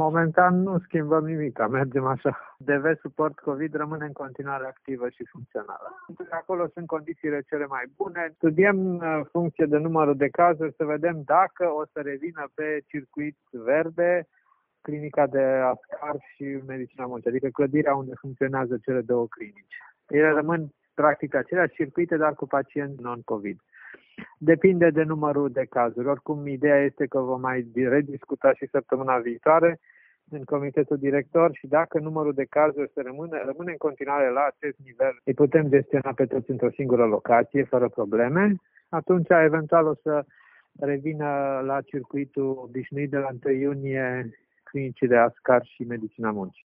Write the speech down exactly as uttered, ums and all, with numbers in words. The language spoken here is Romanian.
Momentan nu schimbăm nimic, mergem așa. D V Suport COVID rămâne în continuare activă și funcțională. Acolo sunt condițiile cele mai bune. Studiem funcție de numărul de cazuri să vedem dacă o să revină pe circuit verde clinica de Ascar și Medicina Muncii, adică clădirea unde funcționează cele două clinici. Ele rămân practic aceleași circuite, dar cu pacienți non-COVID. Depinde de numărul de cazuri. Oricum, ideea este că vom mai rediscuta și săptămâna viitoare în comitetul director și dacă numărul de cazuri se rămâne, rămâne în continuare la acest nivel, îi putem gestiona pe toți într-o singură locație, fără probleme, atunci eventual o să revină la circuitul obișnuit de la întâi iunie clinicii de Ascar și Medicina Muncii.